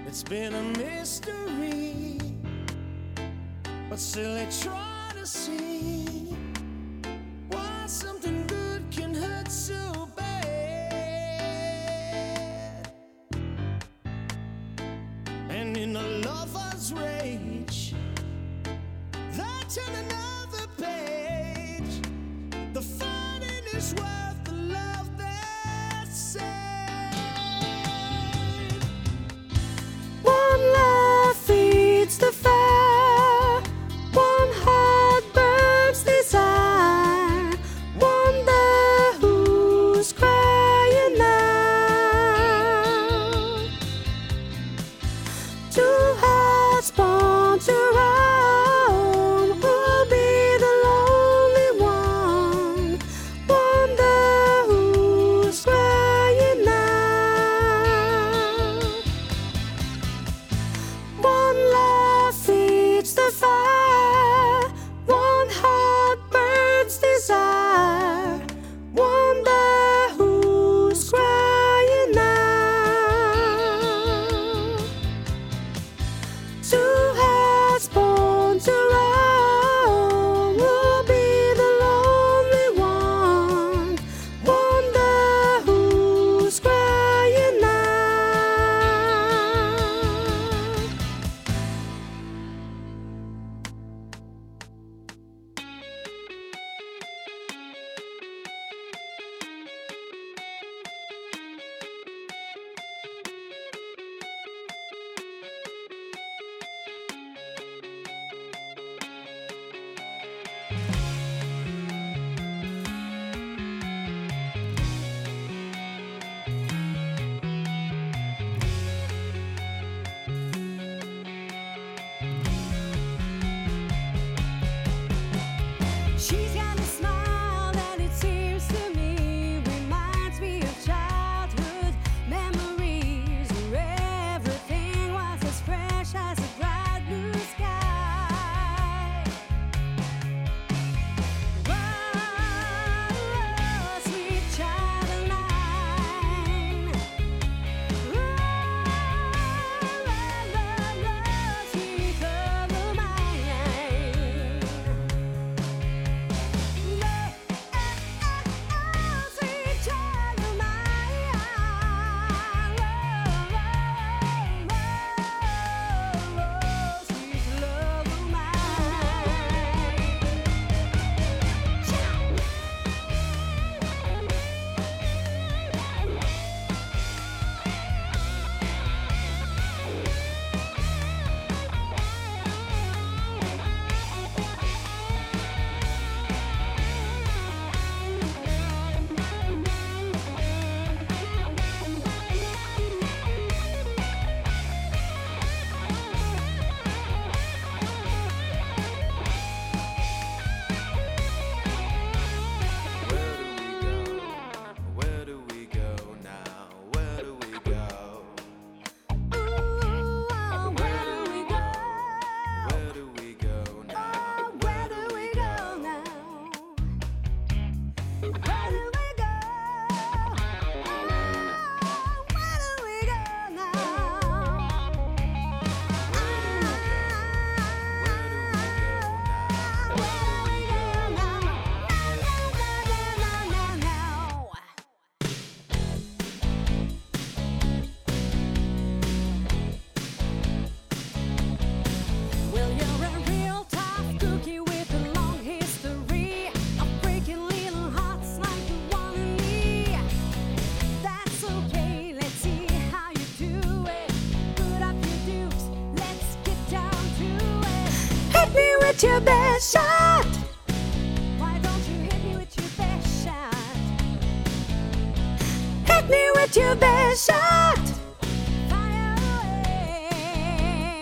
It's been a mystery, but still I try to see why something good can hurt so bad. And in a lover's rage, they turn another page. The fighting is worth the love that's saved. One love feeds the fire, one heart burns desire. Wonder who's crying now. Two hearts born to roam, who'll be the lonely one? Wonder who's crying now. One love feeds the fire, one heart burns desire. Wonder who's crying now. Two hearts born to roam, will be the lonely one. Wonder who's crying now. She's got a smile that it seems to me reminds me of childhood memories where everything was as fresh as a bright blue sky. Oh, sweet child of mine. Sweet love of mine. Sweet child of mine, sweet love of Where do we go now? Where do we go? Where do we go? Where do we go now? Where do we go now? Where do we go? Where do we go now? Well, you're a real tough cookie with a long history of breaking little hearts like the one in me. That's okay, let's see how you do it. Put up your dukes, let's get down to it. Hit me with your best shot. Why don't you hit me with your best shot? Hit me with your best shot. Fire away.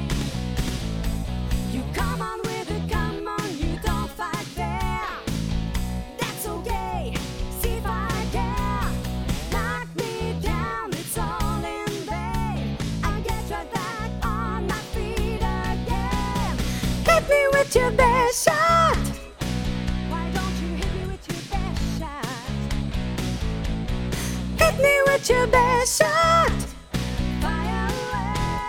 You come on with it, come on, you don't fight fair. That's okay, see if I care. Knock me down, it's all in vain. I'll get right back on my feet again. Hit me with your best shot. Why don't you hit me with your best shot? Hit me with your best shot. Fire away.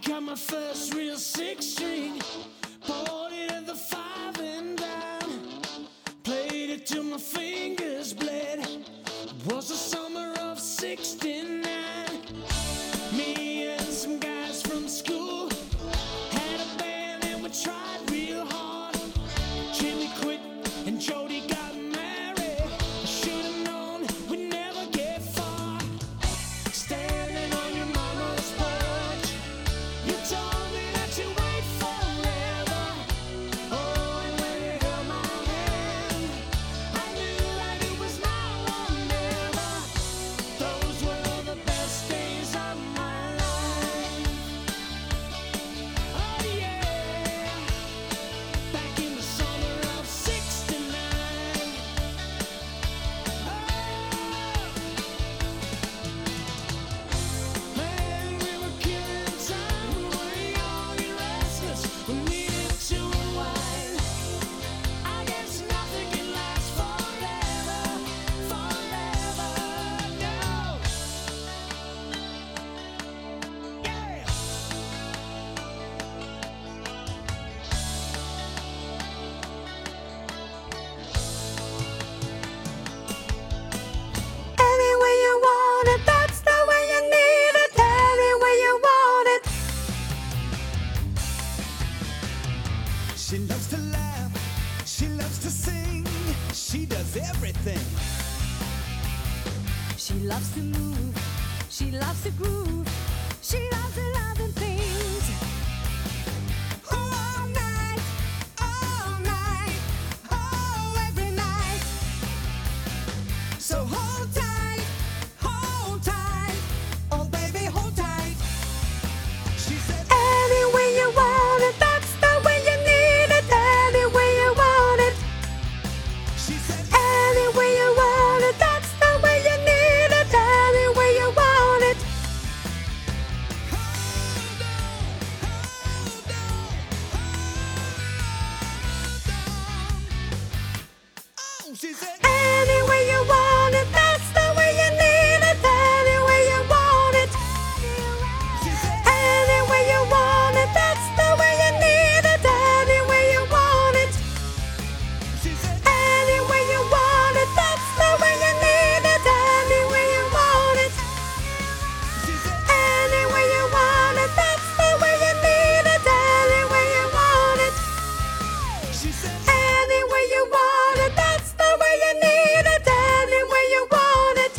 got my first real six string, bought it at the 5 and dime, played it till my fingers bled. It was the summer of '69. Me and some guys from school had a band and we tried real hard. Jimmy quit and Jody got married. I should've known we'd never get far. Standing on your mama's porch, you told me that you wait forever. Oh, and when you held my hand, I knew that it was now or never. Those were the best days of my life. Oh yeah, back in the summer of '69. Man, we were killing time. We were young and restless. We needed to unwind. I guess nothing can last forever, forever. No. Yeah. Any way you want it, that's the way you need it. Any way you want it. She loves to laugh, she loves to sing, she does everything. She loves to move, she loves to groove, she loves the loving things. All night, oh, every night. So hold tight, oh baby, hold tight. She said, Any way you want it, that's the way you need it. Any way you want it. she said, Any way you want it, that's the way you need it. Any way you want it. hold on. Oh, she said, Any way you want it, that's the way you need it. Any way you want it. she said, Any way you want it, that's the way you need it. Any way you want it. she said, Any way you want it, that's the way you need it. Any way you want it. she said, Any way you want it, that's the way you need it. Any way you want it. she said, Any way you want it, that's the way you need it. Any way you want it.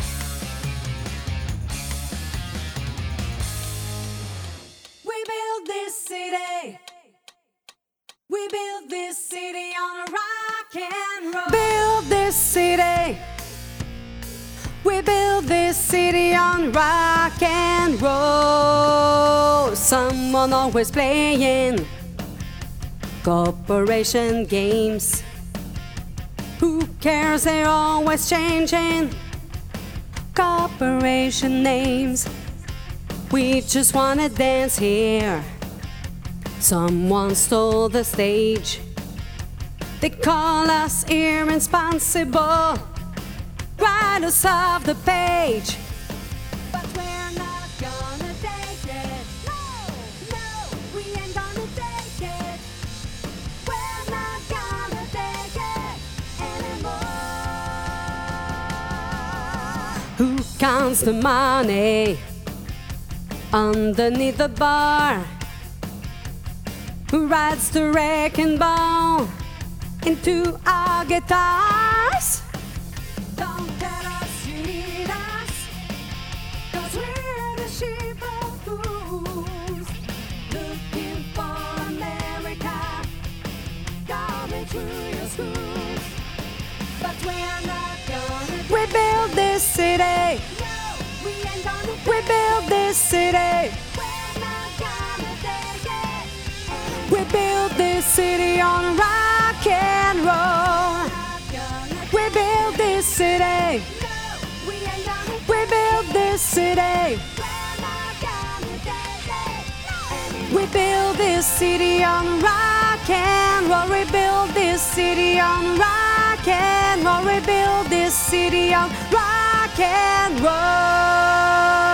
We built this city. We built this city on a rock and roll. Build this city. We built this city on rock and roll. Someone always playing corporation games. Who cares? They're always changing corporation names. We just wanna dance here. Someone stole the stage. They call us irresponsible, writers of the page. But we're not gonna take it. No, we ain't gonna take it. We're not gonna take it anymore. Who counts the money underneath the bar? Who rides the wrecking ball into our guitars? Don't tell us you need us, 'cause we're the sheep of fools, looking for America, coming through your schools. But we're not gonna. We build this city. No, we ain't gonna. We build this city. We're not gonna take it. We build this city on rock and roll. We build this city. We build this city. We build this city on rock and roll. We build this city on rock and roll. We build this city on rock and roll.